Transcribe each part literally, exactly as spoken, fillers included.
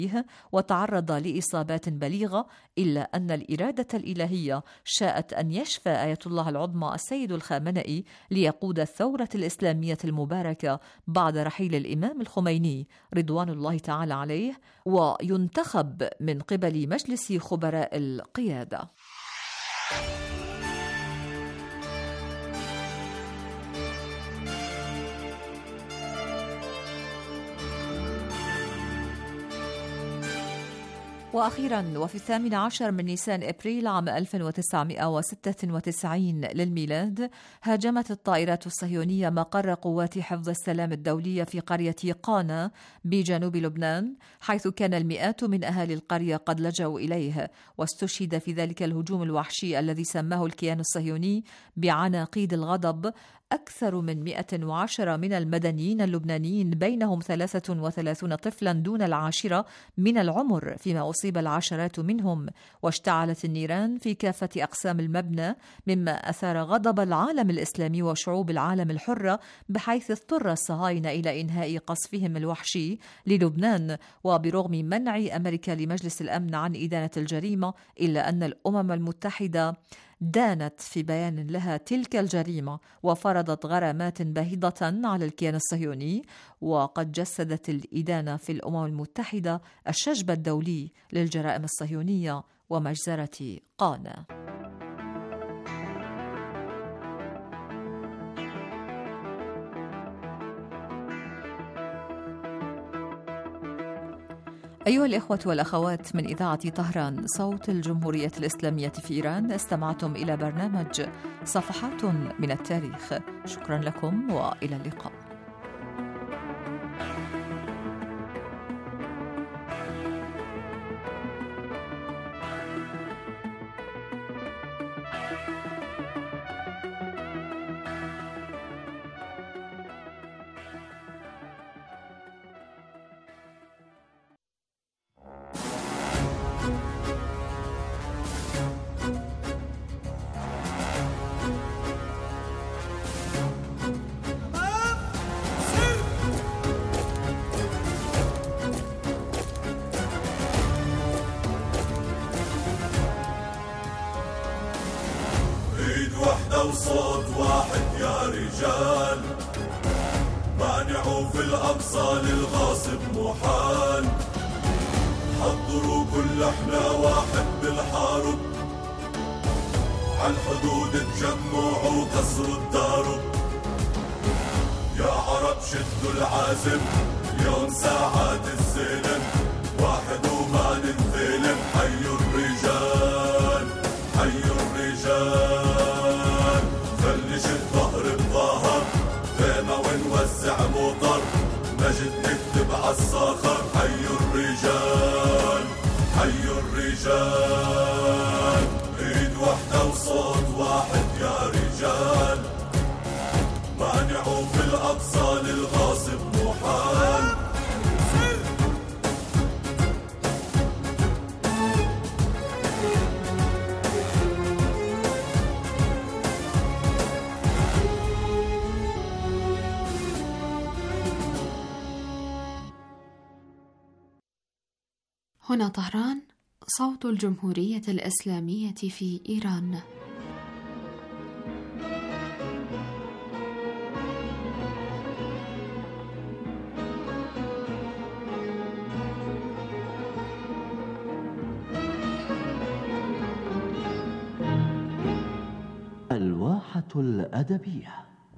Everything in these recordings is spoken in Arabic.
وتعرض لإصابات بليغة، إلا أن الإرادة الإلهية شاءت أن يشفى آية الله العظمى السيد الخامنئي ليقود الثورة الإسلامية المباركة بعد رحيل الإمام الخميني رضوان الله تعالى عليه، وينتخب من قبل مجلس خبراء القيادة. وأخيرا، وفي الثامن عشر من نيسان أبريل عام ألف وتسعمائة وستة وتسعين للميلاد، هاجمت الطائرات الصهيونية مقر قوات حفظ السلام الدولية في قرية قانا بجنوب لبنان، حيث كان المئات من أهالي القرية قد لجأوا إليه. واستشهد في ذلك الهجوم الوحشي الذي سماه الكيان الصهيوني بعناقيد الغضب أكثر من مئة وعشرة من المدنيين اللبنانيين، بينهم ثلاثة وثلاثين طفلا دون العاشرة من العمر، فيما أصيب العشرات منهم. واشتعلت النيران في كافة أقسام المبنى، مما أثار غضب العالم الإسلامي وشعوب العالم الحرة، بحيث اضطر الصهاينة إلى إنهاء قصفهم الوحشي للبنان. وبرغم منع أمريكا لمجلس الأمن عن إدانة الجريمة، إلا أن الأمم المتحدة دانت في بيان لها تلك الجريمة وفرضت غرامات باهظة على الكيان الصهيوني. وقد جسدت الإدانة في الأمم المتحدة الشجب الدولي للجرائم الصهيونية ومجزرة قانا. أيها الإخوة والأخوات من إذاعة طهران صوت الجمهورية الإسلامية في إيران، استمعتم إلى برنامج صفحات من التاريخ. شكرا لكم وإلى اللقاء. وصوت واحد يا رجال، مانعوا في الأقصى للغاصب محال. حضروا كل احنا واحد بالحارب، عالحدود تجمعوا كسروا الدارب. يا عرب شدوا العازم، اليوم ساعات الزلم، واحد وما ننثلم. حيوا الرجال حيوا الرجال، فلش الظهر بظهر، خيمة ونوزع مطر، مجد نكتب عالصخر. حيوا الرجال حيوا الرجال، ايد واحدة وصوت واحد يا رجال، مانعوا في الأقصى للغاصب محال. هنا طهران صوت الجمهورية الإسلامية في إيران. الواحة الأدبية.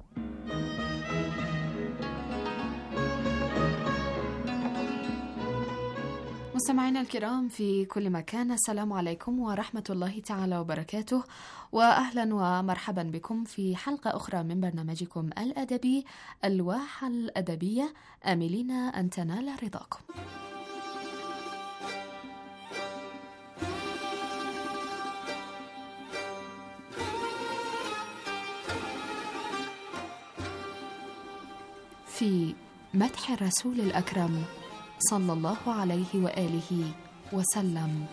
مستمعينا الكرام في كل مكان، السلام عليكم ورحمة الله تعالى وبركاته، وأهلا ومرحبا بكم في حلقة أخرى من برنامجكم الأدبي الواحة الأدبية، آملين أن تنال رضاكم. في مدح الرسول الأكرم صلى الله عليه وآله وسلم.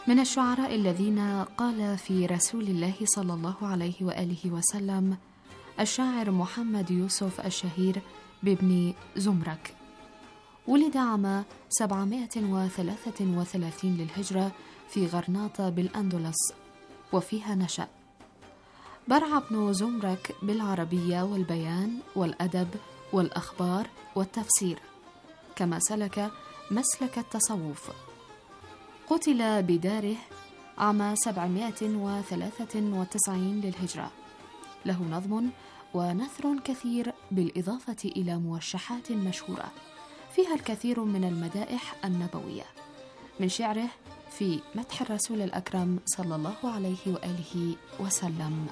من الشعراء الذين قال في رسول الله صلى الله عليه وآله وسلم الشاعر محمد يوسف الشهير بابن زمرك. ولد عام سبعمائة وثلاثة وثلاثين للهجرة في غرناطة بالأندلس، وفيها نشأ. برع ابن زمرك بالعربية والبيان والأدب والأخبار والتفسير، كما سلك مسلك التصوف. قتل بداره عام سبعمائة وثلاثة وتسعين للهجرة. له نظم ونثر كثير بالإضافة إلى موشحات مشهورة فيها الكثير من المدائح النبوية، من شعره في مدح الرسول الأكرم صلى الله عليه وآله وسلم.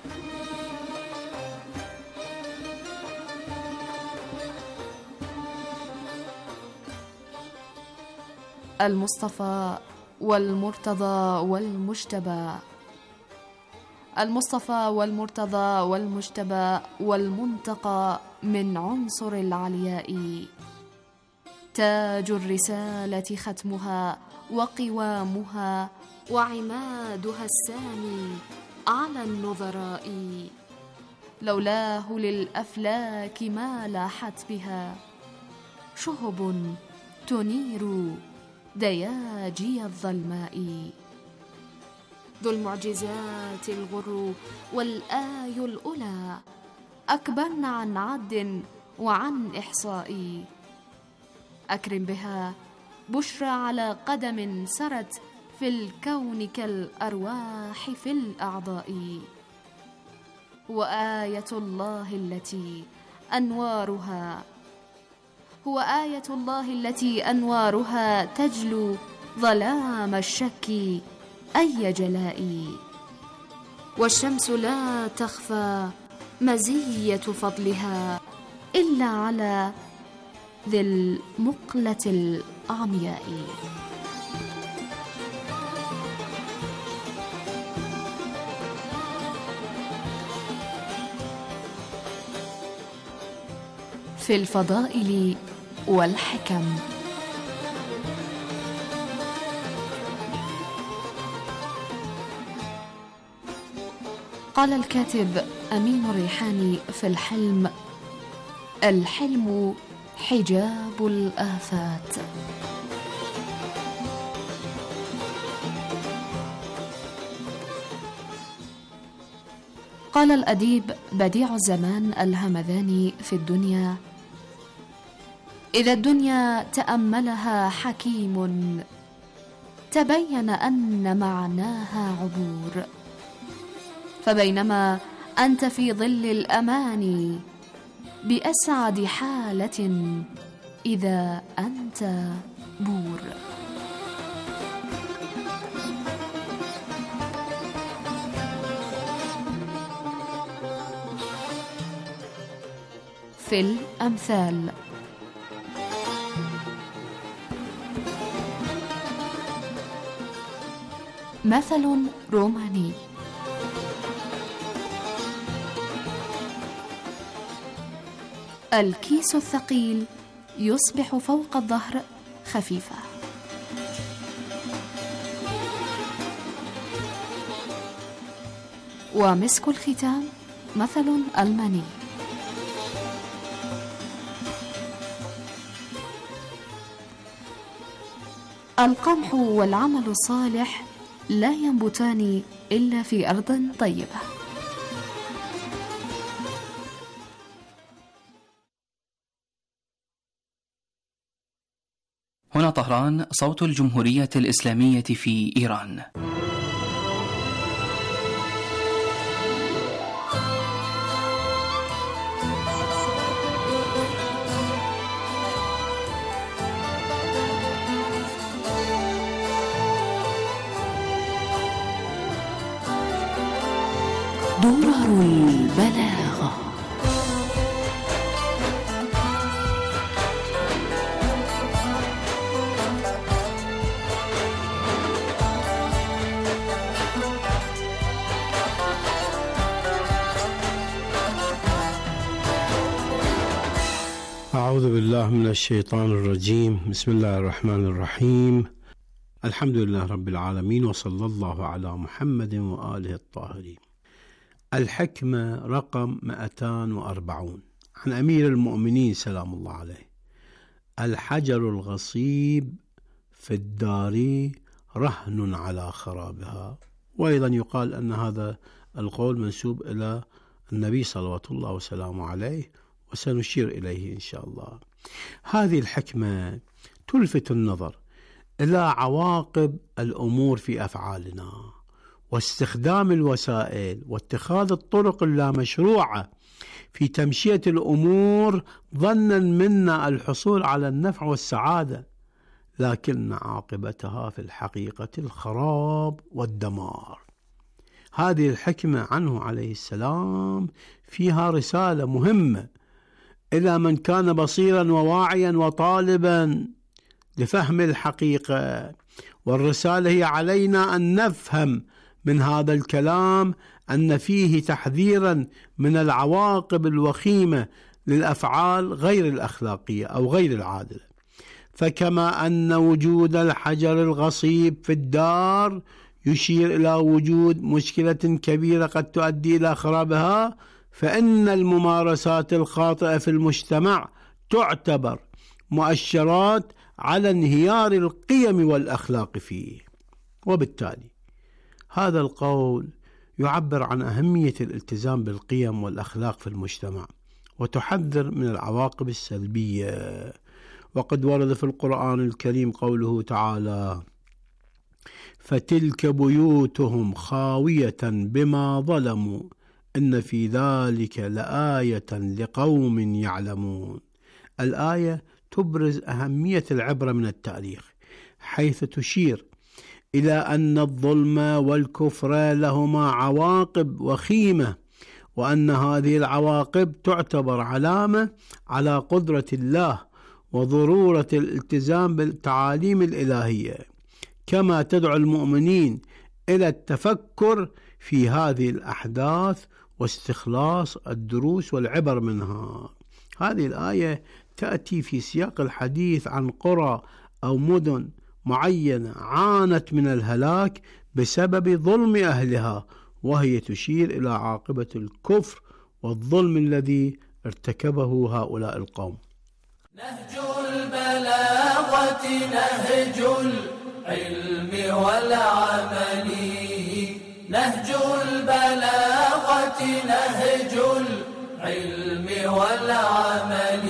المصطفى والمرتضى والمجتبى، المصطفى والمرتضى والمجتبى والمنتقى من عنصر العلياء، تاج الرسالة ختمها وقوامها وعمادها السامي على النظراء، لولاه للأفلاك ما لاحت بها شهب تنير دياجي الظلماء، ذو المعجزات الغر والآي الأولى أكبرن عن عد وعن إحصاء، أكرم بها بشرى على قدم سرت في الكون كالأرواح في الأعضاء، وآية الله التي أنوارها هو آية الله التي أنوارها تجلو ظلام الشك أي جلاء، والشمس لا تخفى مزية فضلها إلا على ذي المقلة العمياء. في الفضائل والحكم. قال الكاتب أمين الريحاني في الحلم: الحلم حجاب الآفات. قال الأديب بديع الزمان الهمذاني في الدنيا: إذا الدنيا تأملها حكيم تبين أن معناها عبور، فبينما أنت في ظل الأمان بأسعد حالة إذا أنت بور. في الأمثال. مثل روماني: الكيس الثقيل يصبح فوق الظهر خفيفا. ومسك الختام مثل ألماني: القمح والعمل الصالح لا ينبتان إلا في أرض طيبة. هنا طهران، صوت الجمهورية الإسلامية في إيران. درر البلاغة. أعوذ بالله من الشيطان الرجيم. بسم الله الرحمن الرحيم. الحمد لله رب العالمين، وصلى الله على محمد وآله الطاهرين. الحكمة رقم مئتين وأربعين عن أمير المؤمنين سلام الله عليه: الحجر الغصيب في الدار رهن على خرابها. وأيضا يقال أن هذا القول منسوب إلى النبي صلوات الله وسلامه عليه، وسنشير إليه إن شاء الله. هذه الحكمة تلفت النظر إلى عواقب الأمور في أفعالنا، واستخدام الوسائل واتخاذ الطرق اللامشروعة في تمشية الأمور ظنا منا الحصول على النفع والسعادة، لكن عاقبتها في الحقيقة الخراب والدمار. هذه الحكمة عنه عليه السلام فيها رسالة مهمة إلى من كان بصيرا وواعيا وطالبا لفهم الحقيقة، والرسالة هي علينا أن نفهم من هذا الكلام أن فيه تحذيرا من العواقب الوخيمة للأفعال غير الأخلاقية أو غير العادلة. فكما أن وجود الحجر الغصيب في الدار يشير إلى وجود مشكلة كبيرة قد تؤدي إلى خرابها، فإن الممارسات الخاطئة في المجتمع تعتبر مؤشرات على انهيار القيم والأخلاق فيه. وبالتالي هذا القول يعبر عن أهمية الالتزام بالقيم والأخلاق في المجتمع، وتحذر من العواقب السلبية. وقد ورد في القرآن الكريم قوله تعالى: فتلك بيوتهم خاوية بما ظلموا إن في ذلك لآية لقوم يعلمون. الآية تبرز أهمية العبرة من التاريخ، حيث تشير إلى أن الظلم والكفر لهما عواقب وخيمة، وأن هذه العواقب تعتبر علامة على قدرة الله وضرورة الالتزام بالتعاليم الإلهية، كما تدعو المؤمنين إلى التفكر في هذه الأحداث واستخلاص الدروس والعبر منها. هذه الآية تأتي في سياق الحديث عن قرى أو مدن معينة عانت من الهلاك بسبب ظلم أهلها، وهي تشير إلى عاقبة الكفر والظلم الذي ارتكبه هؤلاء القوم. نهج البلاغة نهج العلم والعمل، نهج البلاغة نهج العلم والعمل،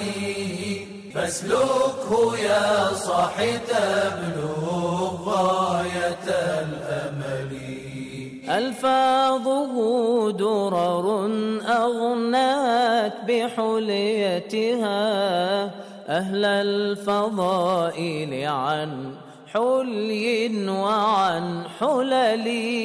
فاسلكه يا صاحي تبلغ غاية الأمل. ألفاظه درر أغنات بحليتها أهل الفضائل عن حلي وعن حلل.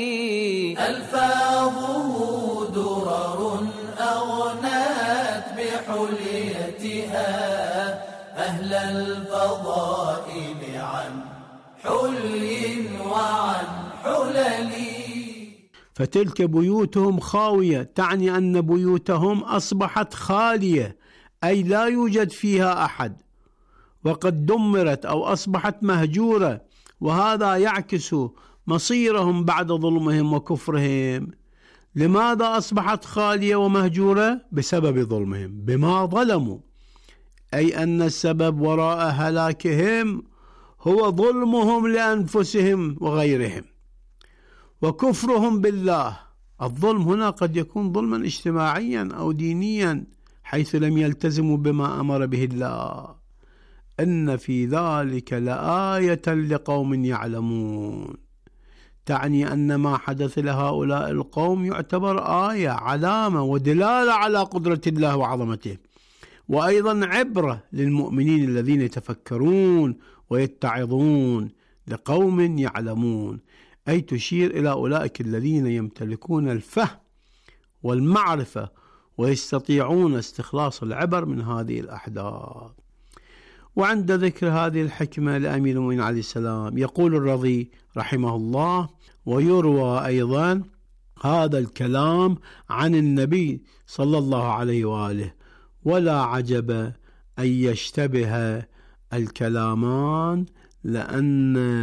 ألفاظه درر أغنات بحليتها أهل الفضائل عن حلي وعن حلل. فتلك بيوتهم خاوية تعني أن بيوتهم أصبحت خالية، أي لا يوجد فيها أحد، وقد دمرت أو أصبحت مهجورة، وهذا يعكس مصيرهم بعد ظلمهم وكفرهم. لماذا أصبحت خالية ومهجورة؟ بسبب ظلمهم، بما ظلموا، أي أن السبب وراء هلاكهم هو ظلمهم لأنفسهم وغيرهم وكفرهم بالله. الظلم هنا قد يكون ظلما اجتماعيا أو دينيا، حيث لم يلتزموا بما أمر به الله. إن في ذلك لآية لقوم يعلمون، تعني أن ما حدث لهؤلاء القوم يعتبر آية، علامة ودلالة على قدرة الله وعظمته، وأيضا عبرة للمؤمنين الذين يتفكرون ويتعظون، لقوم يعلمون، أي تشير إلى أولئك الذين يمتلكون الفهم والمعرفة ويستطيعون استخلاص العبر من هذه الأحداث. وعند ذكر هذه الحكمة لأمير المؤمنين عليه السلام يقول الرضي رحمه الله: ويروى أيضا هذا الكلام عن النبي صلى الله عليه وآله، ولا عجب أن يشتبه الكلامان، لأن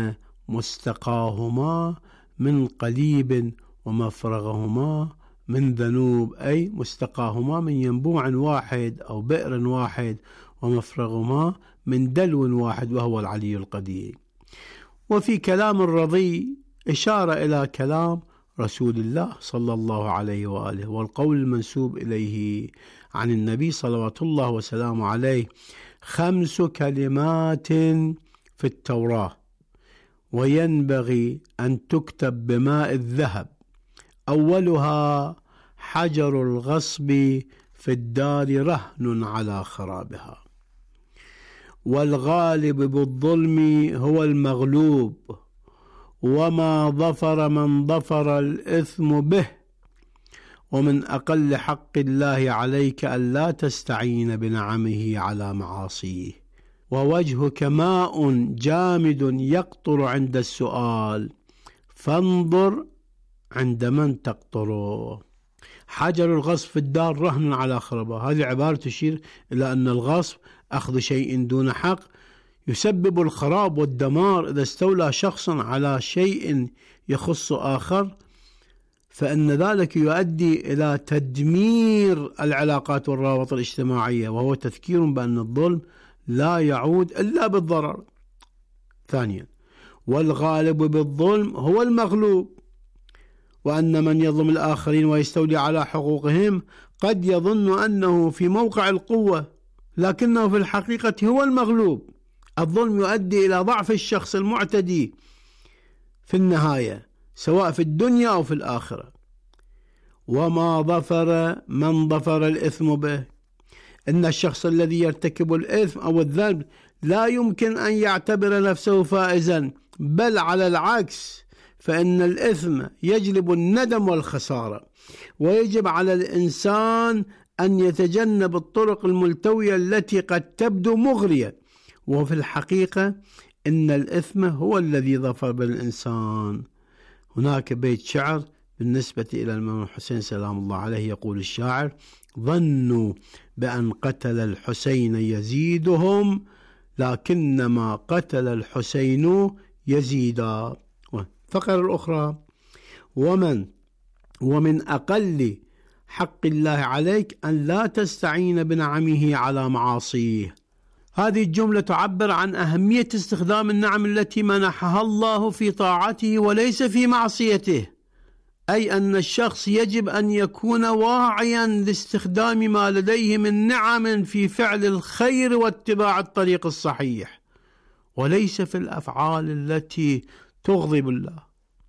مستقاهما من قليب ومفرغهما من ذنوب، أي مستقاهما من ينبوع واحد أو بئر واحد، ومفرغهما من دلو واحد وهو العلي القدير. وفي كلام الرضي إشارة إلى كلام رسول الله صلى الله عليه وآله، والقول المنسوب إليه عن النبي صلوات الله وسلامه عليه: خمس كلمات في التوراة وينبغي أن تكتب بماء الذهب، أولها حجر الغصب في الدار رهن على خرابها، والغالب بالظلم هو المغلوب، وما ظفر من ظفر الإثم به، ومن أقل حق الله عليك ألا تستعين بنعمه على معاصيه، ووجهك ماء جامد يقطر عند السؤال، فانظر عند من تقطره. حجر الغصب في الدار رهن على خرابها، هذه عبارة تشير إلى أن الغصب أخذ شيء دون حق يسبب الخراب والدمار. إذا استولى شخص على شيء يخص آخر فإن ذلك يؤدي إلى تدمير العلاقات والروابط الاجتماعية، وهو تذكير بأن الظلم لا يعود إلا بالضرر. ثانيا، والغالب بالظلم هو المغلوب، وأن من يظلم الآخرين ويستولي على حقوقهم قد يظن أنه في موقع القوة، لكنه في الحقيقة هو المغلوب. الظلم يؤدي إلى ضعف الشخص المعتدي في النهاية، سواء في الدنيا أو في الآخرة. وما ظفر من ظفر الإثم به، إن الشخص الذي يرتكب الإثم أو الذنب لا يمكن أن يعتبر نفسه فائزا، بل على العكس، فإن الإثم يجلب الندم والخسارة، ويجب على الإنسان أن يتجنب الطرق الملتوية التي قد تبدو مغرية، وفي الحقيقة إن الإثم هو الذي ظفر بالإنسان. هناك بيت شعر بالنسبة إلى الإمام الحسين سلام الله عليه، يقول الشاعر: ظنوا بأن قتل الحسين يزيدهم، لكنما قتل الحسين يزيدا. الفقرة الأخرى: ومن ومن أقل حق الله عليك أن لا تستعين بنعمه على معاصيه. هذه الجملة تعبر عن أهمية استخدام النعم التي منحها الله في طاعته وليس في معصيته، أي أن الشخص يجب أن يكون واعيا لاستخدام ما لديه من نعم في فعل الخير واتباع الطريق الصحيح، وليس في الأفعال التي تغضب الله،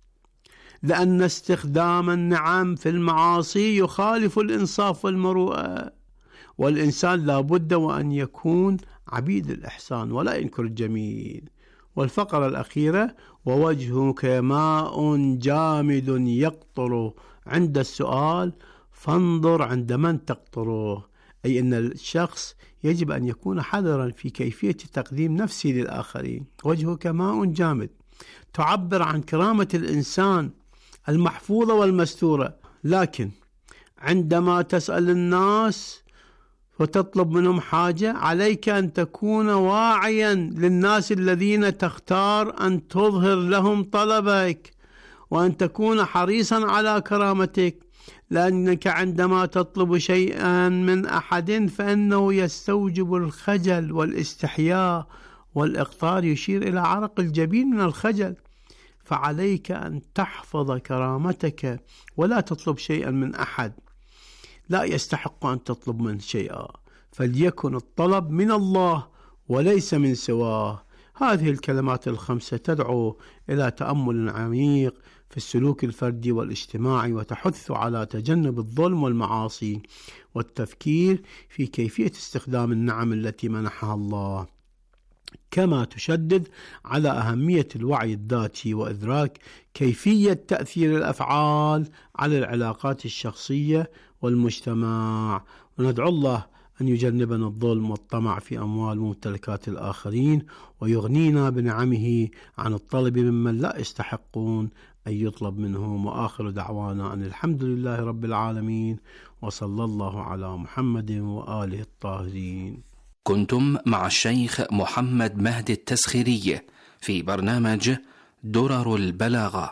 لأن استخدام النعم في المعاصي يخالف الإنصاف والمروءة، والإنسان لا بد وأن يكون عبيد الإحسان ولا ينكر الجميل. والفقرة الأخيرة: ووجهك ماء جامد يقطر عند السؤال، فانظر عند من تقطره، أي أن الشخص يجب أن يكون حذرا في كيفية تقديم نفسه للآخرين. وجهك ماء جامد تعبر عن كرامة الإنسان المحفوظة والمستورة، لكن عندما تسأل الناس وتطلب منهم حاجة عليك أن تكون واعيا للناس الذين تختار أن تظهر لهم طلبك، وأن تكون حريصا على كرامتك، لأنك عندما تطلب شيئا من أحد فإنه يستوجب الخجل والاستحياء، والإقطار يشير إلى عرق الجبين من الخجل، فعليك أن تحفظ كرامتك ولا تطلب شيئا من أحد لا يستحق أن تطلب منه شيئا، فليكن الطلب من الله وليس من سواه. هذه الكلمات الخمسة تدعو إلى تأمل عميق في السلوك الفردي والاجتماعي، وتحث على تجنب الظلم والمعاصي، والتفكير في كيفية استخدام النعم التي منحها الله، كما تشدد على أهمية الوعي الذاتي وإدراك كيفية تأثير الأفعال على العلاقات الشخصية والمجتمع. وندعو الله أن يجنبنا الظلم والطمع في أموال وممتلكات الآخرين، ويغنينا بنعمه عن الطلب ممن لا يستحقون أن يطلب منهم. وآخر دعوانا أن الحمد لله رب العالمين، وصلى الله على محمد وآله الطاهرين. كنتم مع الشيخ محمد مهدي التسخيري في برنامج درر البلاغة.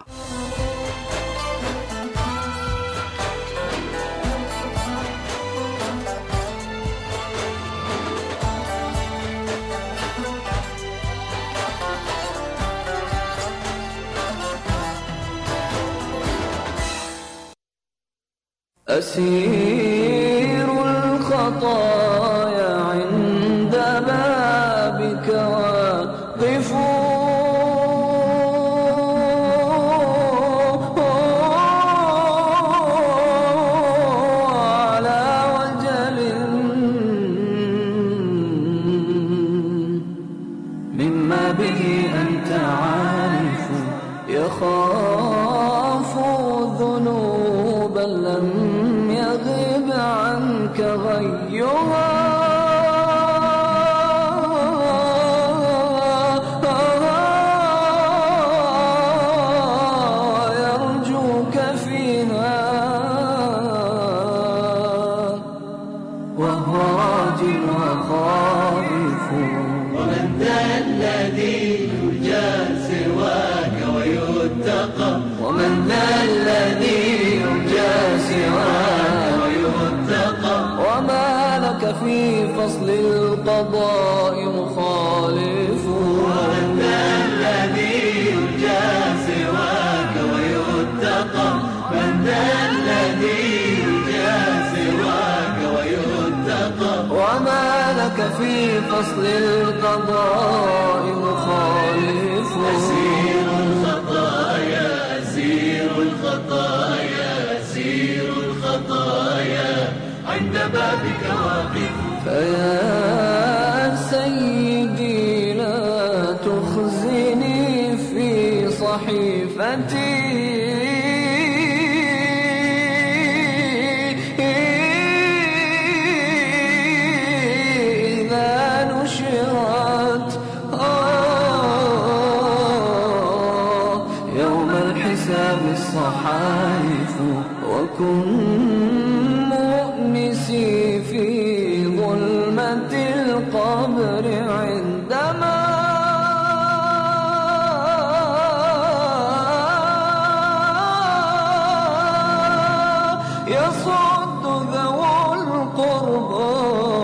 أسير الخطايا عند بابك واقف على وجل مما به أنت عارف يخاف ذنوبا لم يغب عنك غيها يرجوك فيها وهو راجل وخائف. ومن ذا الذي يرجى سواك ويتقى ومن ذا الذي يرجى سواك ويتقى وما لك في فصل القضاء مخالف. ومن ذا الذي يرجى سواك ويتقى من ذا الذي يرجى سواك ويتقى وما لك في فصل القضاء مخالف. أسير الخطايا أسير الخطايا أسير الخطايا عند بابك واقف. فيا سيدي لا تخزني في صحيفتي إذا نشرت يوم الحساب الصحائف. وكن مؤنسي في ظلمة القبر عندما يصد ذو القربى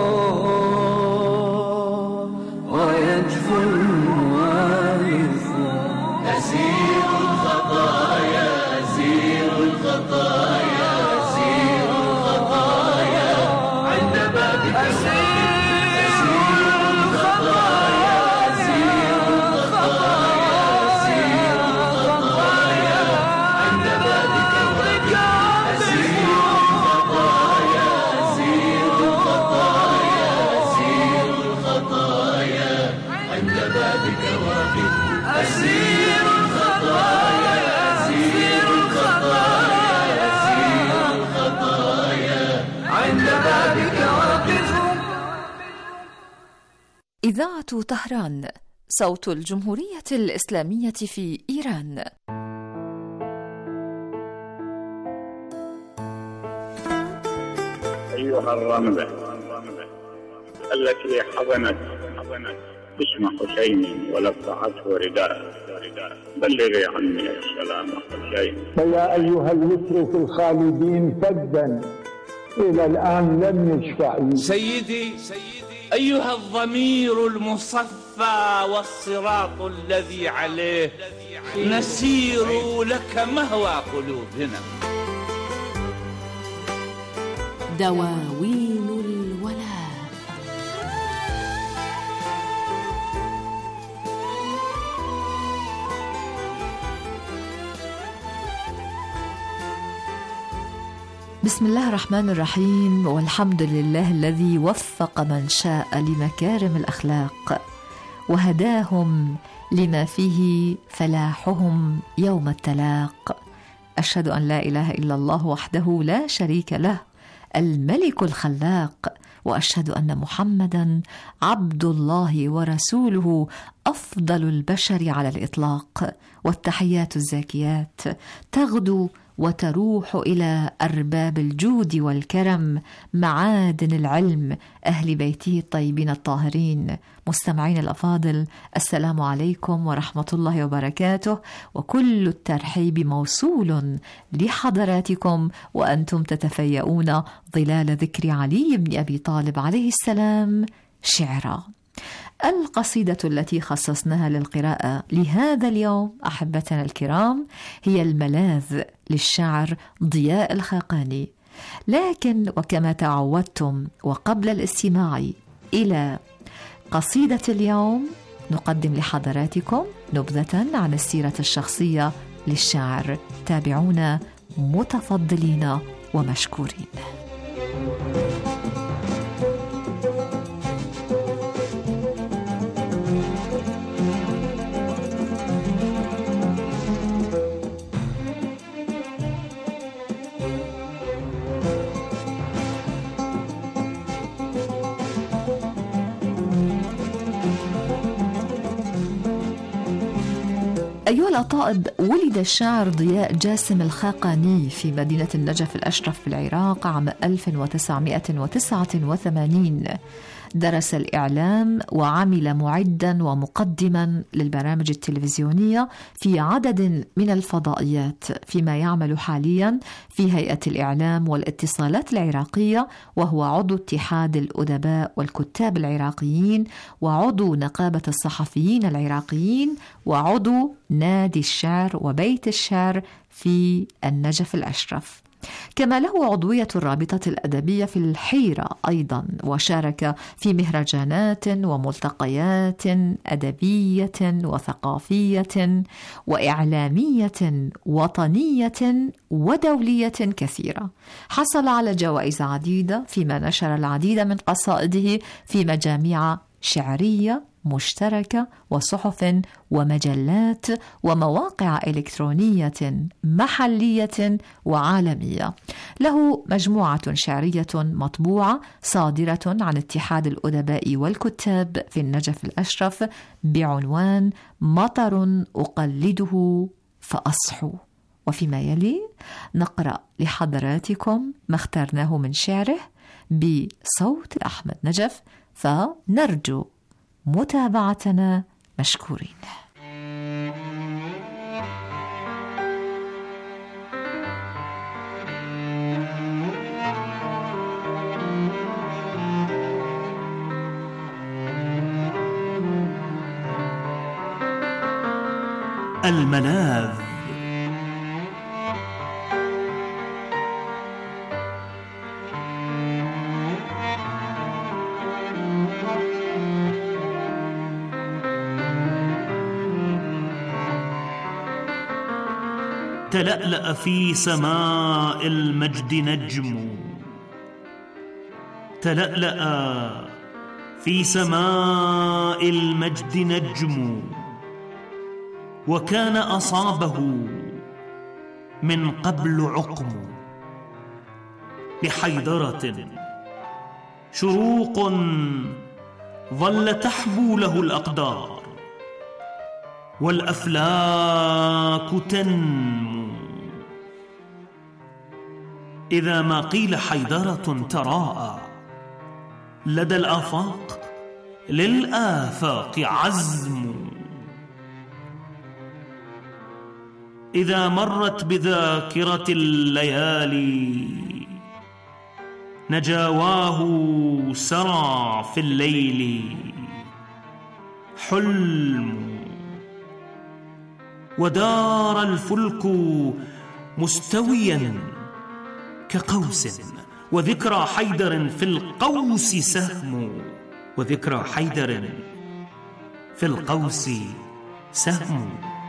ويجفو الموالف. أسير الخطايا أسير الخطايا أسير الخطايا عند بابك أسير الخطايا أسير الخطايا أسير الخطايا عند بابك أسير الخطايا أسير الخطايا أسير الخطايا عند بابك واقف. أسير الخطايا أسير الخطايا أسير الخطايا عند بابك واقف. إذاعة طهران، صوت الجمهورية الإسلامية في إيران. أيها الرملة التي حضنت اسم حسين ولفعته رداء بلغي عني السلام حسين. فيا أيها الوتر في الخالدين فدا إلى الآن لم يشفع. سيدي أيها الضمير المصفى والصراط الذي عليه نسير لك مهوى قلوبنا. دواوين الولاء. بسم الله الرحمن الرحيم، والحمد لله الذي وفق من شاء لمكارم الأخلاق وهداهم لما فيه فلاحهم يوم التلاق. أشهد أن لا إله إلا الله وحده لا شريك له الملك الخلاق، وأشهد أن محمدًا عبد الله ورسوله أفضل البشر على الإطلاق. والتحيات الزاكيات تغدو وتروح إلى أرباب الجود والكرم، معادن العلم، أهل بيته الطيبين الطاهرين. مستمعين الأفاضل، السلام عليكم ورحمة الله وبركاته، وكل الترحيب موصول لحضراتكم وأنتم تتفيئون ظلال ذكر علي بن أبي طالب عليه السلام شعرا. القصيدة التي خصصناها للقراءة لهذا اليوم أحبتنا الكرام هي الملاذ للشاعر ضياء الخاقاني. لكن وكما تعودتم وقبل الاستماع إلى قصيدة اليوم، نقدم لحضراتكم نبذة عن السيرة الشخصية للشاعر. تابعونا متفضلين ومشكورين. أيها الأطائب، ولد الشاعر ضياء جاسم الخاقاني في مدينة النجف الأشرف في العراق عام ألف وتسعمائة وتسعة وثمانين. درس الإعلام وعمل معدا ومقدما للبرامج التلفزيونية في عدد من الفضائيات، فيما يعمل حاليا في هيئة الإعلام والاتصالات العراقية، وهو عضو اتحاد الأدباء والكتاب العراقيين، وعضو نقابة الصحفيين العراقيين، وعضو نادي الشعر وبيت الشعر في النجف الأشرف. كما له عضوية الرابطة الأدبية في الحيرة أيضا، وشارك في مهرجانات وملتقيات أدبية وثقافية وإعلامية وطنية ودولية كثيرة. حصل على جوائز عديدة، فيما نشر العديد من قصائده في مجاميع شعرية مشتركة وصحف ومجلات ومواقع إلكترونية محلية وعالمية. له مجموعة شعرية مطبوعة صادرة عن اتحاد الأدباء والكتاب في النجف الأشرف بعنوان مطر أقلده فأصحو. وفيما يلي نقرأ لحضراتكم ما اخترناه من شعره بصوت أحمد نجف، فنرجو متابعتنا مشكورين. الملاذ. تلألأ في سماء المجد نجم، تلألأ في سماء المجد نجم، وكان أصابه من قبل عقم. لحيدرة شروق ظل تحبو له الأقدار، والأفلاك تنمو. إذا ما قيل حيدرة تراءى لدى الآفاق، للآفاق عزم. إذا مرت بذاكرة الليالي نجاواه سرى في الليل حلم. ودار الفلك مستويا كقوس، وذكرى حيدر في القوس سهم، وذكرى حيدر في القوس سهم.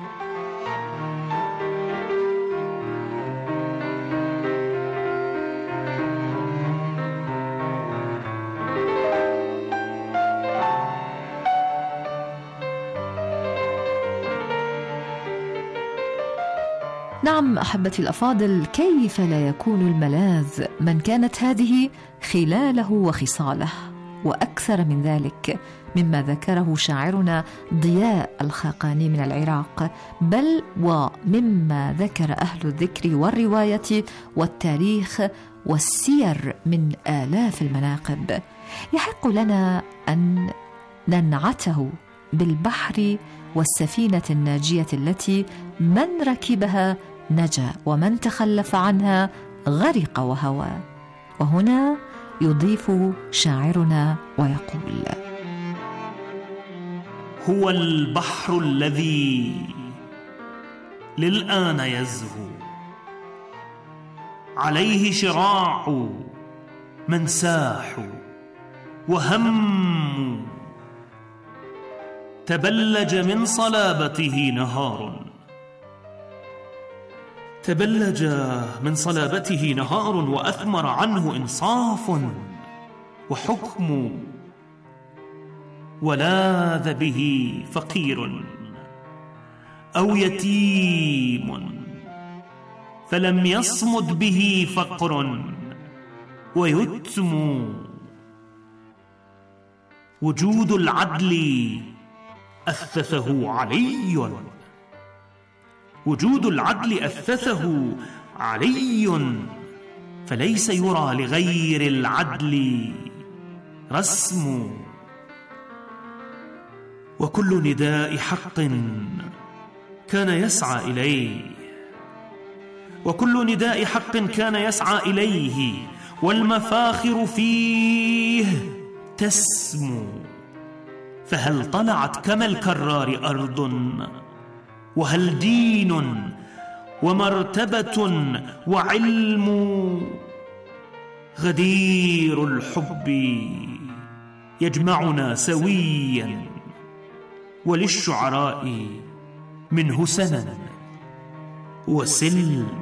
نعم أحبتي الأفاضل، كيف لا يكون الملاذ من كانت هذه خلاله وخصاله؟ وأكثر من ذلك مما ذكره شاعرنا ضياء الخاقاني من العراق، بل ومما ذكر أهل الذكر والرواية والتاريخ والسير من آلاف المناقب. يحق لنا أن ننعته بالبحر والسفينة الناجية التي من ركبها نجا ومن تخلف عنها غرق وهوى. وهنا يضيف شاعرنا ويقول: هو البحر الذي للآن يزهو، عليه شراع من ساحوا وهم، تبلج من صلابته نهار، تبلج من صلابته نهار وأثمر عنه إنصاف وحكم، ولاذ به فقير أو يتيم، فلم يصمد به فقر ويتم. وجود العدل أثثه علي، وجود العدل أثثه علي، فليس يرى لغير العدل رسم. وكل نداء حق كان يسعى إليه، وكل نداء حق كان يسعى إليه، والمفاخر فيه تسمو. فهل طلعت كما الكرار أرض، وهل دين ومرتبة وعلم؟ غدير الحب يجمعنا سويا، وللشعراء منه سنن وسلم.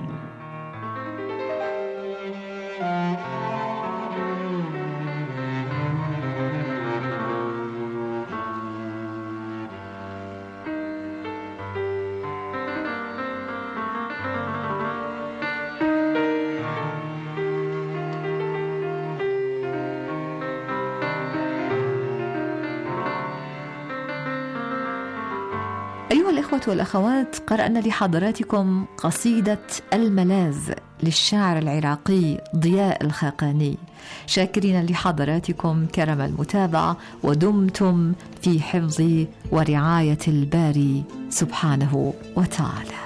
أيها الإخوة والأخوات، قرأنا لحضراتكم قصيدة الملاذ للشاعر العراقي ضياء الخاقاني، شاكرين لحضراتكم كرم المتابعة، ودمتم في حفظ ورعاية الباري سبحانه وتعالى.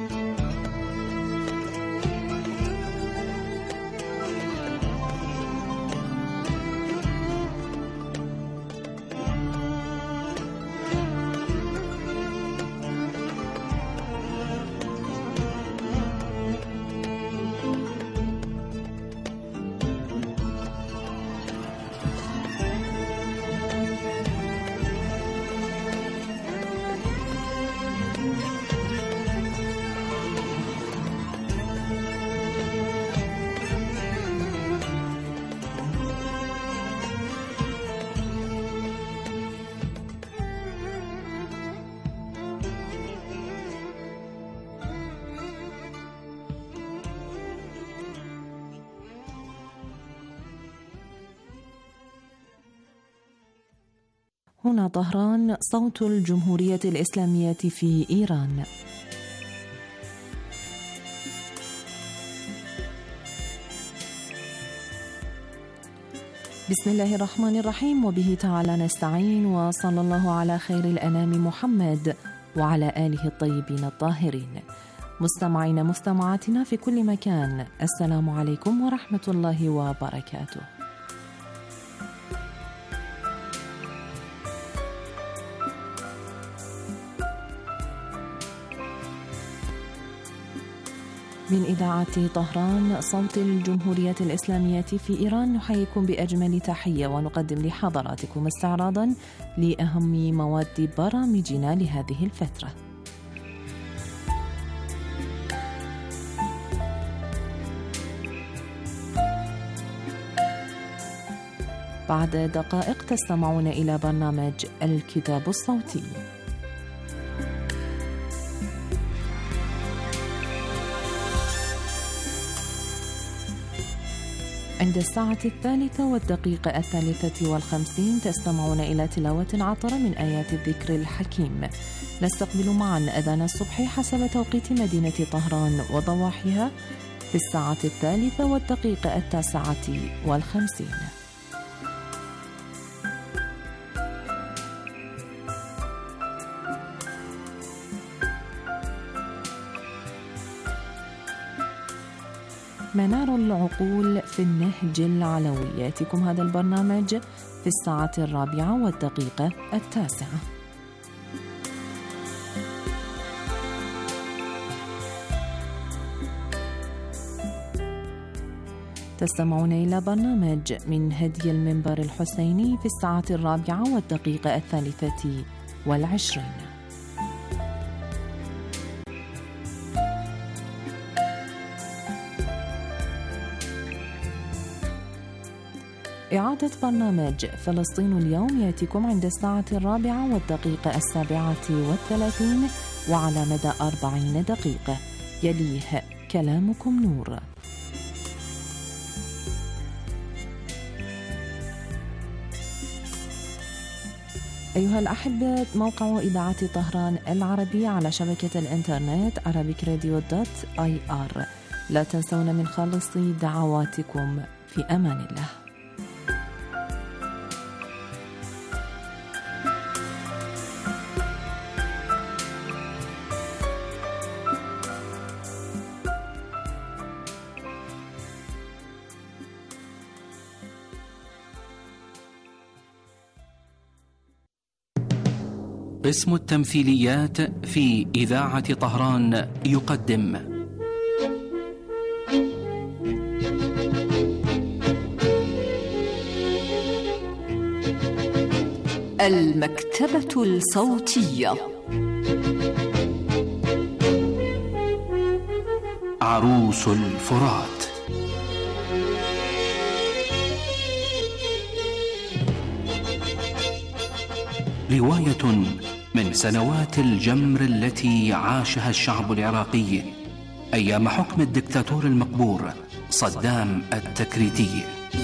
هنا طهران، صوت الجمهورية الإسلامية في إيران. بسم الله الرحمن الرحيم، وبه تعالى نستعين، وصلى الله على خير الأنام محمد وعلى آله الطيبين الطاهرين. مستمعين مستمعاتنا في كل مكان، السلام عليكم ورحمة الله وبركاته. من إذاعة طهران صوت الجمهورية الإسلامية في إيران، نحييكم بأجمل تحية، ونقدم لحضراتكم استعراضا لأهم مواد برامجنا لهذه الفترة. بعد دقائق تستمعون إلى برنامج الكتاب الصوتي. عند الساعة الثالثة والدقيقة الثالثة والخمسين تستمعون إلى تلاوة عطرة من آيات الذكر الحكيم. نستقبل معا أذان الصبح حسب توقيت مدينة طهران وضواحيها في الساعة الثالثة والدقيقة التاسعة والخمسين. منار العقول في النهج العلوي. يأتيكم هذا البرنامج في الساعة الرابعة والدقيقة التاسعة. تستمعون إلى برنامج من هدي المنبر الحسيني في الساعة الرابعة والدقيقة الثالثة والعشرين. إعادة برنامج فلسطين اليوم يأتيكم عند الساعة الرابعة والدقيقة السابعة والثلاثين وعلى مدى أربعين دقيقة. يليه كلامكم نور. أيها الأحبة، موقع إذاعة طهران العربية على شبكة الإنترنت arabic radio dot i r. لا تنسون من خالص دعواتكم. في أمان الله. قسم التمثيليات في إذاعة طهران يقدم المكتبة الصوتية. عروس الفرات. رواية من سنوات الجمر التي عاشها الشعب العراقي أيام حكم الدكتاتور المقبور صدام التكريتي.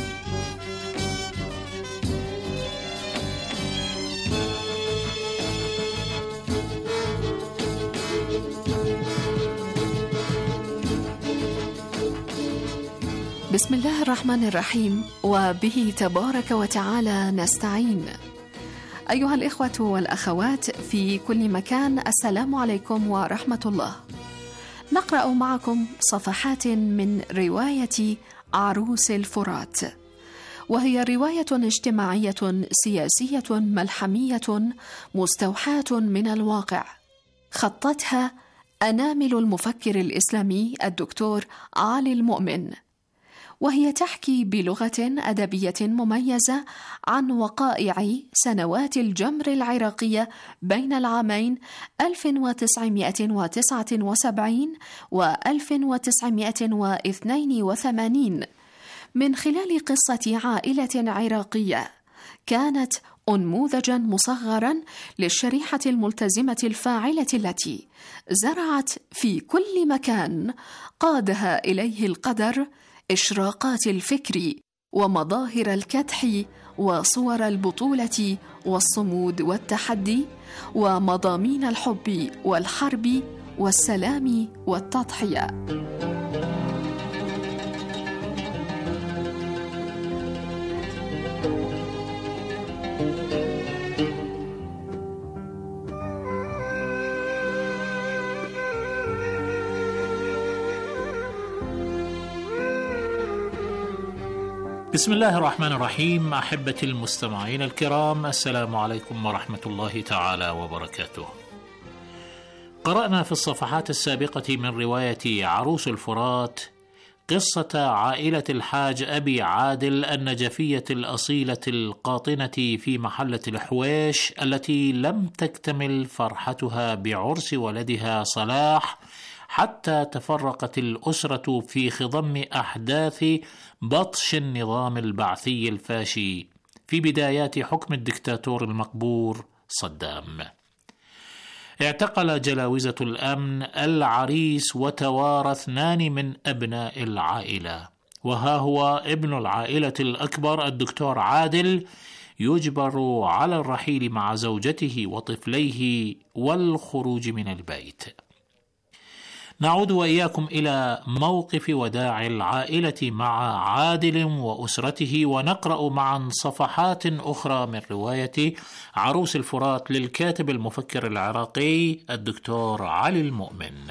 بسم الله الرحمن الرحيم، وبه تبارك وتعالى نستعين. أيها الإخوة والأخوات في كل مكان، السلام عليكم ورحمة الله. نقرأ معكم صفحات من رواية عروس الفرات، وهي رواية اجتماعية سياسية ملحمية مستوحاة من الواقع، خطتها أنامل المفكر الإسلامي الدكتور علي المؤمن، وهي تحكي بلغة أدبية مميزة عن وقائع سنوات الجمر العراقية بين العامين ألف وتسعمائة وتسعة وسبعين و ألف وتسعمائة واثنين وثمانين، من خلال قصة عائلة عراقية كانت أنموذجا مصغرا للشريحة الملتزمة الفاعلة التي زرعت في كل مكان قادها إليه القدر إشراقات الفكر ومظاهر الكدح وصور البطولة والصمود والتحدي ومضامين الحب والحرب والسلام والتضحية. بسم الله الرحمن الرحيم. أحبتي المستمعين الكرام، السلام عليكم ورحمة الله تعالى وبركاته. قرأنا في الصفحات السابقة من رواية عروس الفرات قصة عائلة الحاج أبي عادل النجفية الأصيلة القاطنة في محلة الحويش، التي لم تكتمل فرحتها بعرس ولدها صلاح حتى تفرقت الأسرة في خضم أحداث بطش النظام البعثي الفاشي في بدايات حكم الدكتاتور المقبور صدام. اعتقل جلاوزة الأمن العريس وتوارى اثنان من أبناء العائلة، وها هو ابن العائلة الأكبر الدكتور عادل يجبر على الرحيل مع زوجته وطفليه والخروج من البيت. نعود وإياكم إلى موقف وداع العائلة مع عادل وأسرته، ونقرأ معا صفحات أخرى من رواية عروس الفرات للكاتب المفكر العراقي الدكتور علي المؤمن.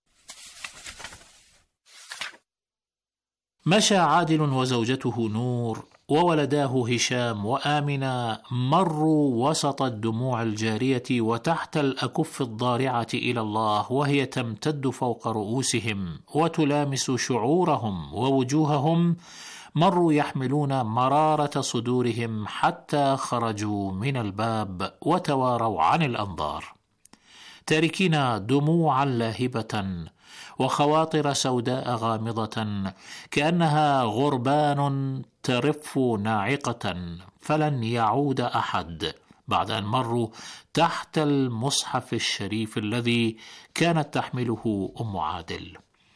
مشى عادل وزوجته نور وولداه هشام وآمنة مروا وسط الدموع الجارية وتحت الأكف الضارعة إلى الله، وهي تمتد فوق رؤوسهم وتلامس شعورهم ووجوههم. مروا يحملون مرارة صدورهم حتى خرجوا من الباب وتواروا عن الأنظار، تاركين دموعا لاهبة وخواطر سوداء غامضة كأنها غربان ترف ناعقة، فلن يعود أحد بعد أن مروا تحت المصحف الشريف الذي كانت تحمله أم عادل.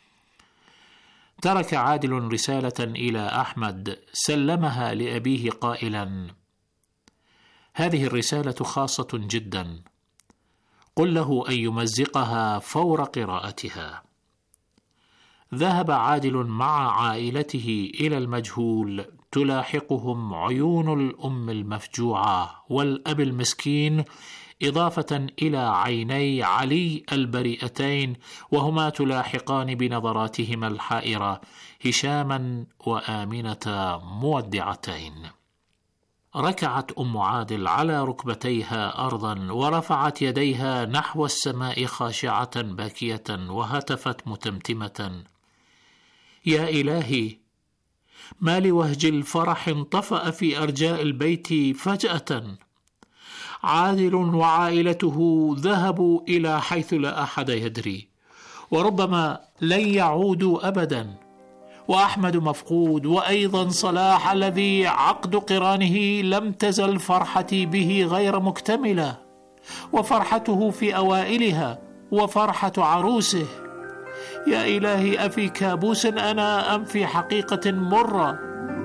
ترك عادل رسالة إلى أحمد سلمها لأبيه قائلا: هذه الرسالة خاصة جدا، قل له أن يمزقها فور قراءتها. ذهب عادل مع عائلته إلى المجهول، تلاحقهم عيون الأم المفجوعة والأب المسكين، إضافة إلى عيني علي البريئتين، وهما تلاحقان بنظراتهما الحائرة هشاما وآمنة مودعتين. ركعت أم عادل على ركبتيها أرضا ورفعت يديها نحو السماء خاشعة باكية، وهتفت متمتمة: يا إلهي، ما لوهج الفرح انطفأ في أرجاء البيت فجأة. عادل وعائلته ذهبوا إلى حيث لا أحد يدري، وربما لن يعودوا أبدا، وأحمد مفقود، وأيضا صلاح الذي عقد قرانه لم تزل فرحتي به غير مكتملة، وفرحته في أوائلها وفرحة عروسه. يا إلهي، أفي كابوس أنا أم في حقيقة مرة؟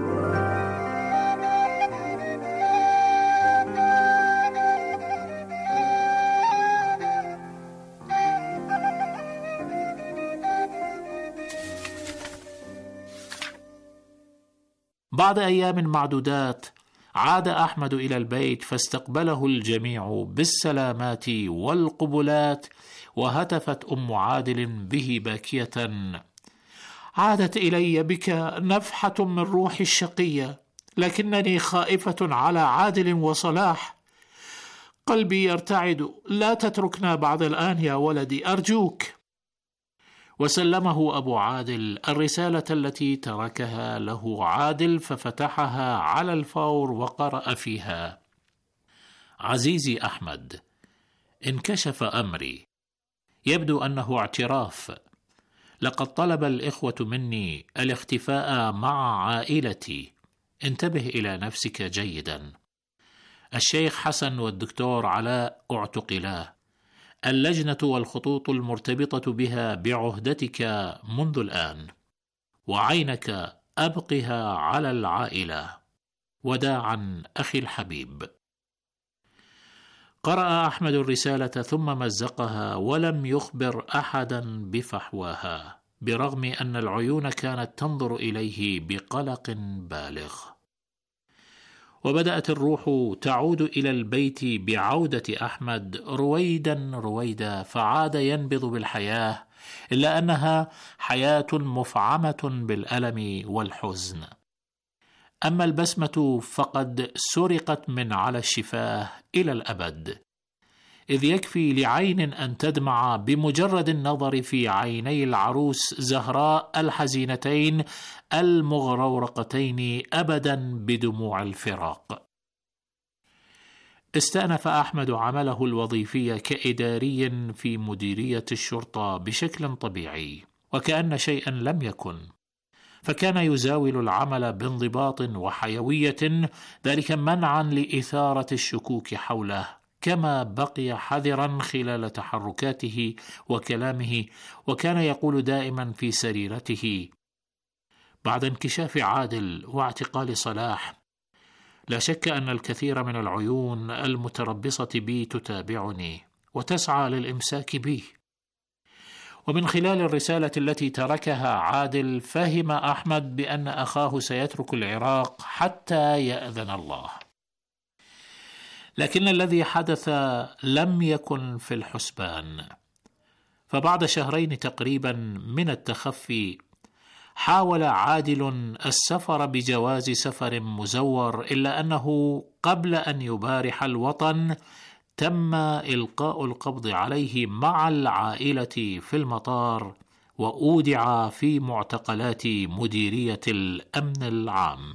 بعد أيام معدودات عاد أحمد إلى البيت، فاستقبله الجميع بالسلامات والقبلات، وهتفت أم عادل به باكية: عادت إلي بك نفحة من روحي الشقية، لكنني خائفة على عادل وصلاح، قلبي يرتعد، لا تتركنا بعد الآن يا ولدي أرجوك. وسلمه أبو عادل الرسالة التي تركها له عادل، ففتحها على الفور وقرأ فيها: عزيزي أحمد، انكشف أمري، يبدو أنه اعتراف. لقد طلب الإخوة مني الاختفاء مع عائلتي، انتبه إلى نفسك جيدا. الشيخ حسن والدكتور علاء اعتقلا، اللجنة والخطوط المرتبطة بها بعهدتك منذ الآن، وعينك أبقها على العائلة. وداعا أخي الحبيب. قرأ أحمد الرسالة ثم مزقها ولم يخبر أحدا بفحواها، برغم أن العيون كانت تنظر إليه بقلق بالغ. وبدأت الروح تعود إلى البيت بعودة أحمد رويدا رويدا، فعاد ينبض بالحياة، إلا أنها حياة مفعمة بالألم والحزن. أما البسمة فقد سرقت من على الشفاه إلى الأبد، إذ يكفي لعين أن تدمع بمجرد النظر في عيني العروس زهراء الحزينتين المغرورقتين أبدا بدموع الفراق. استأنف أحمد عمله الوظيفي كإداري في مديرية الشرطة بشكل طبيعي، وكأن شيئا لم يكن، فكان يزاول العمل بانضباط وحيوية، ذلك منعا لإثارة الشكوك حوله، كما بقي حذرا خلال تحركاته وكلامه، وكان يقول دائما في سريرته: بعد انكشاف عادل واعتقال صلاح، لا شك أن الكثير من العيون المتربصة بي تتابعني وتسعى للإمساك بي. ومن خلال الرسالة التي تركها عادل فهم أحمد بأن أخاه سيترك العراق حتى يأذن الله. لكن الذي حدث لم يكن في الحسبان، فبعد شهرين تقريبا من التخفي حاول عادل السفر بجواز سفر مزور، إلا أنه قبل أن يبارح الوطن تم إلقاء القبض عليه مع العائلة في المطار، وأودع في معتقلات مديرية الأمن العام.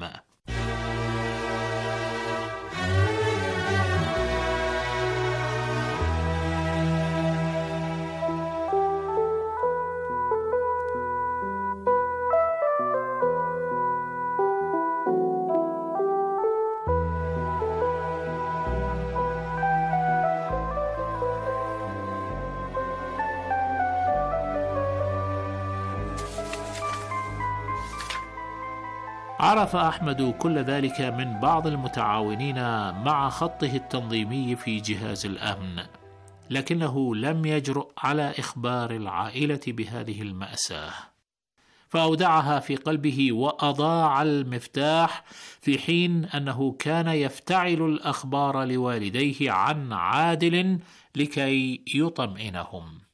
عرف أحمد كل ذلك من بعض المتعاونين مع خطه التنظيمي في جهاز الأمن، لكنه لم يجرؤ على إخبار العائلة بهذه المأساة، فأودعها في قلبه وأضاع المفتاح، في حين أنه كان يفتعل الأخبار لوالديه عن عادل لكي يطمئنهم.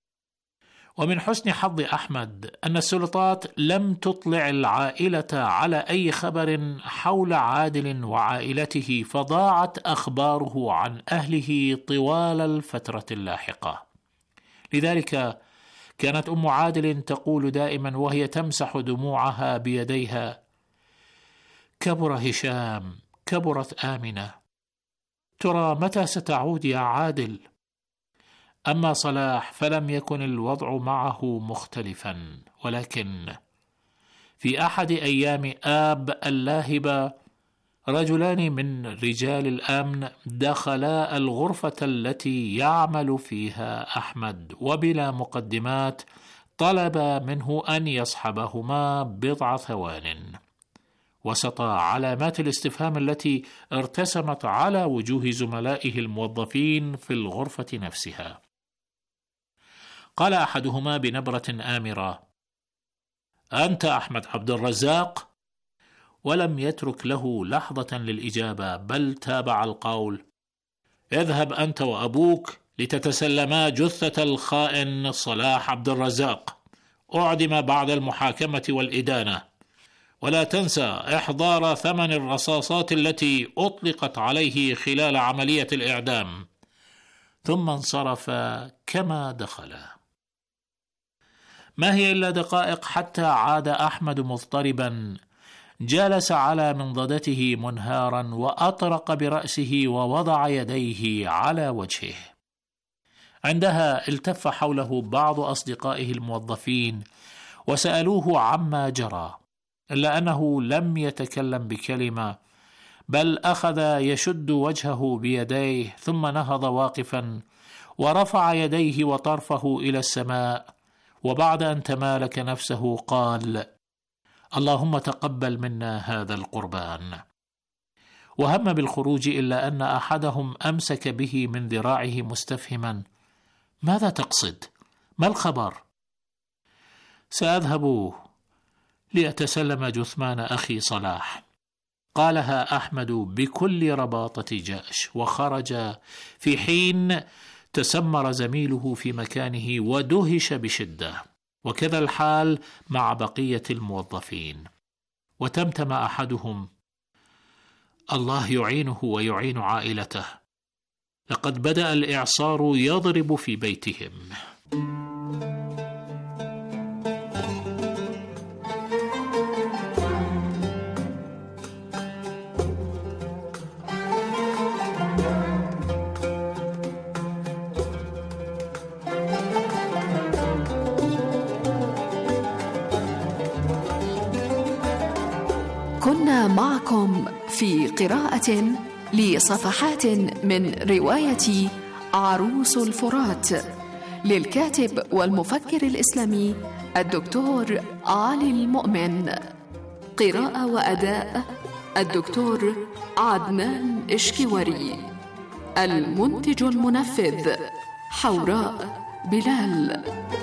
ومن حسن حظ أحمد أن السلطات لم تطلع العائلة على أي خبر حول عادل وعائلته، فضاعت أخباره عن أهله طوال الفترة اللاحقة. لذلك كانت أم عادل تقول دائما وهي تمسح دموعها بيديها: كبر هشام، كبرت آمنة، ترى متى ستعود يا عادل؟ أما صلاح فلم يكن الوضع معه مختلفا، ولكن في أحد أيام آب اللاهبة رجلان من رجال الأمن دخلا الغرفة التي يعمل فيها أحمد، وبلا مقدمات طلب منه أن يصحبهما بضع ثوان، وسط علامات الاستفهام التي ارتسمت على وجوه زملائه الموظفين في الغرفة نفسها. قال أحدهما بنبرة آمرة: أنت أحمد عبد الرزاق؟ ولم يترك له لحظة للإجابة، بل تابع القول: اذهب أنت وأبوك لتتسلما جثة الخائن صلاح عبد الرزاق، أعدم بعد المحاكمة والإدانة، ولا تنسى إحضار ثمن الرصاصات التي أطلقت عليه خلال عملية الإعدام. ثم انصرف كما دخل. ما هي إلا دقائق حتى عاد أحمد مضطربا، جلس على منضدته منهارا وأطرق برأسه ووضع يديه على وجهه. عندها التف حوله بعض أصدقائه الموظفين وسألوه عما جرى، إلا أنه لم يتكلم بكلمة، بل أخذ يشد وجهه بيديه، ثم نهض واقفا ورفع يديه وطرفه إلى السماء، وبعد أن تمالك نفسه قال: اللهم تقبل منا هذا القربان. وهم بالخروج، إلا أن أحدهم أمسك به من ذراعه مستفهما: ماذا تقصد؟ ما الخبر؟ سأذهب لأتسلم جثمان أخي صلاح، قالها أحمد بكل رباطة جأش، وخرج في حين تسمر زميله في مكانه ودهش بشدة، وكذا الحال مع بقية الموظفين. وتمتم أحدهم: الله يعينه ويعين عائلته، لقد بدأ الإعصار يضرب في بيتهم. كنا معكم في قراءة لصفحات من رواية عروس الفرات للكاتب والمفكر الإسلامي الدكتور علي المؤمن. قراءة وأداء الدكتور عدنان إشكيوري. المنتج المنفذ حوراء بلال.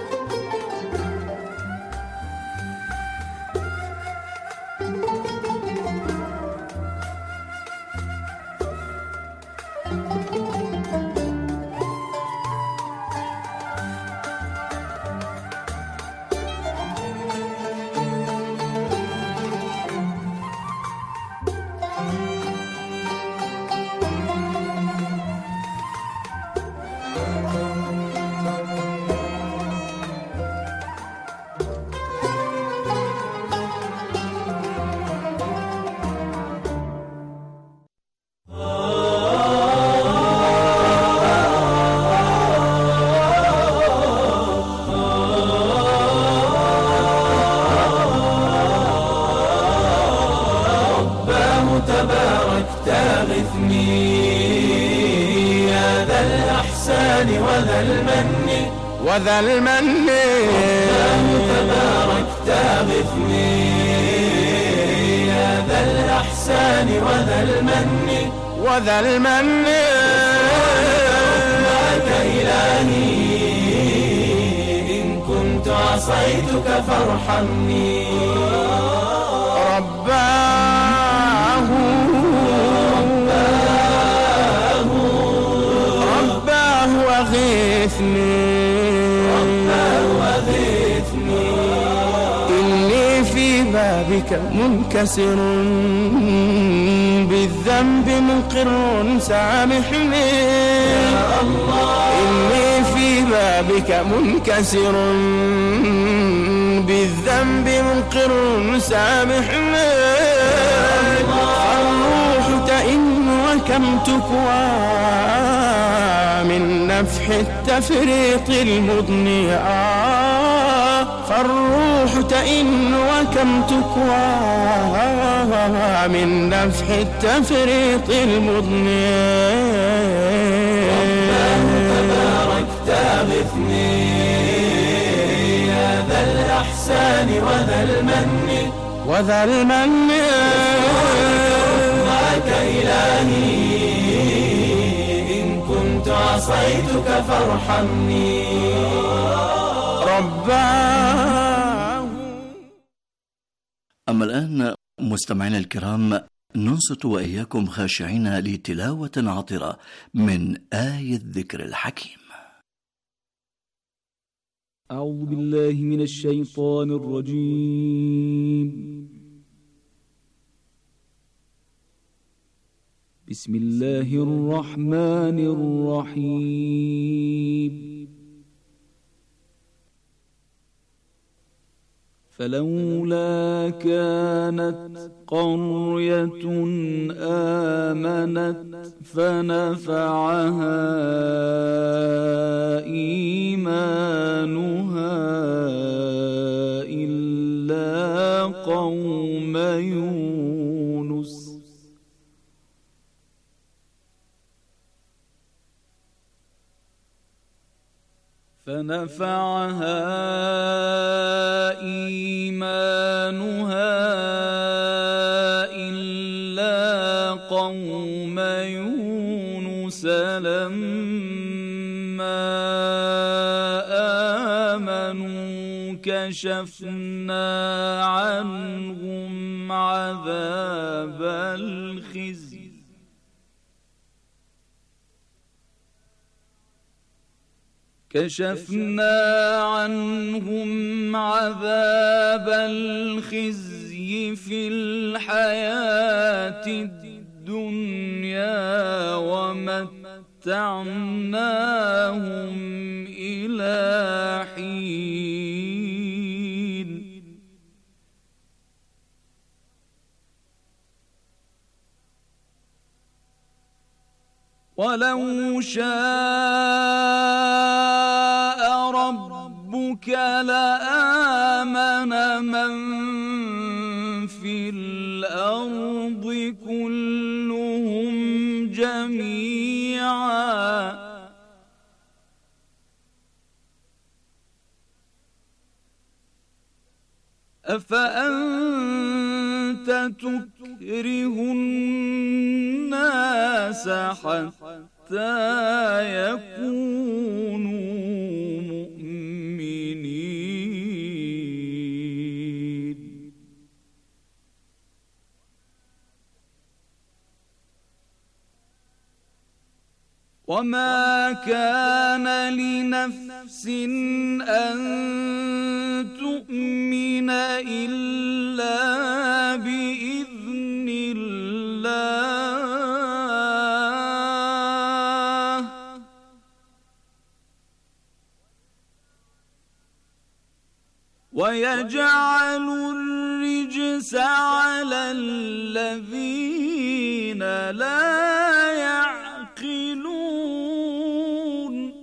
وذا المن تبارك تغثني يا ذا الأحسان وذا المن وذا المن ربك إلهي إن كنت عصيتك فارحمني. رباه رباه رباه أغثني بك منكسر بالذنب مقر سامحني يا الله. إني في بابك منكسر بالذنب مقر سامحني الروح تئن وكم تكوى من نفح التفريط المضني. فالروح تئن وكم تكوى من نفح التفريط المضني. تبارك تغثني يا ذا الأحسان وذا المن وذا المن ربك إلهي إن كنت عصيتك فارحمني. رباه. أما الآن مستمعينا الكرام ننصت وإياكم خاشعين لتلاوة عطرة من آية الذكر الحكيم. أعوذ بالله من الشيطان الرجيم. بسم الله الرحمن الرحيم. فلولا كانت قرية آمنت فنفعها إيمانها إلا قوم يونس فنفعها إيمانها إلا قوم يونس لما آمنوا كشفنا عنهم عذاب الخزي كشفنا عنهم عذاب الخزي في الحياة الدنيا ومتعناهم إلى حين ولو شاء ربك لآمن من في الأرض كلهم جميعا أفأنت تكره الناس حتى يكونوا مؤمنين. وما كان لنفس أن تؤمن إلا بإذن الله ويجعل الرجس على الذين لا يعقلون.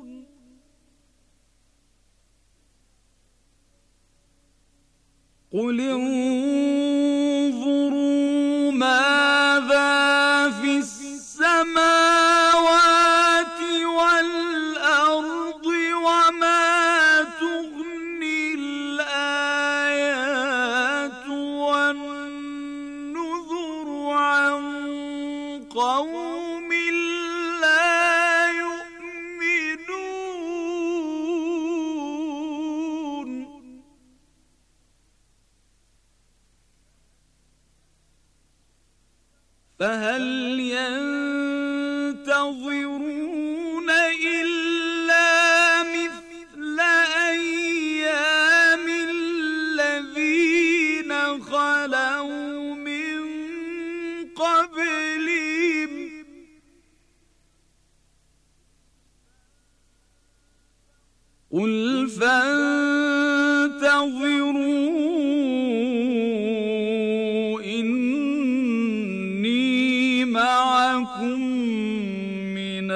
قل انظروا ماذا في السماوات والأرض وما تغني الآيات والنذر عن قوم لا يؤمنون. فهل ينتظرون إلا مثل أيام الذين خلوا من قبلهم قل فانتظروا إني معكم من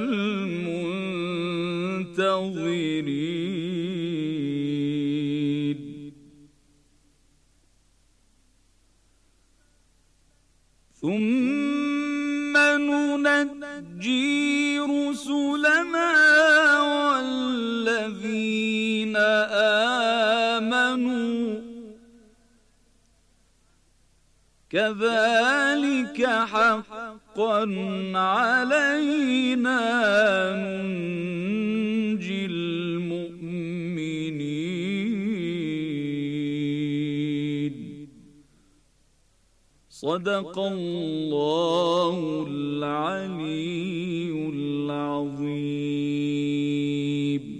المنتظرين. ثم ننجي رسلنا والذين آمنوا كذلك حقا علينا ننجي المؤمنين. صدق الله العلي العظيم.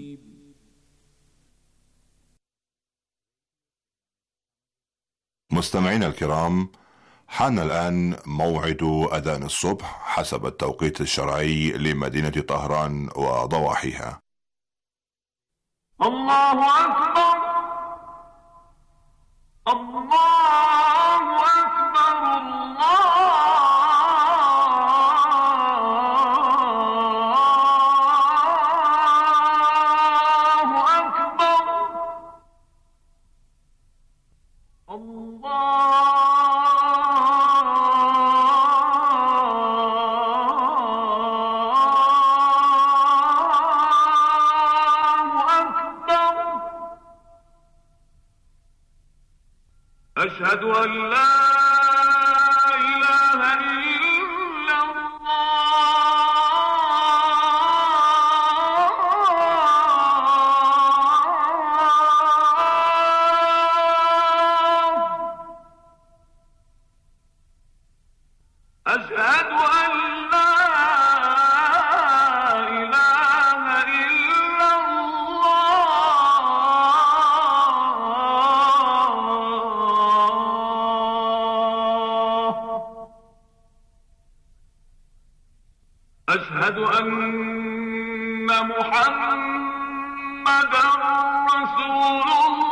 مستمعينا الكرام، حان الآن موعد أذان الصبح حسب التوقيت الشرعي لمدينة طهران وضواحيها. الله أكبر الله أكبر الله أكبر الله أشهد أن لا إله إلا الله. أشهد أن لا إله إلا أشهد أن محمدًا رسول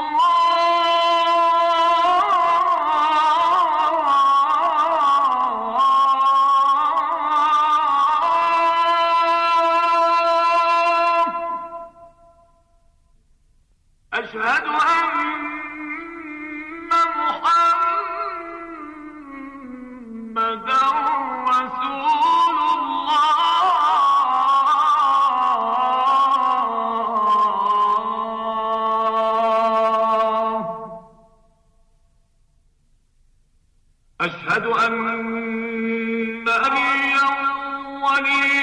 الله. أشهد أن محمدًا رسول الله. أشهد أن نبيا وليا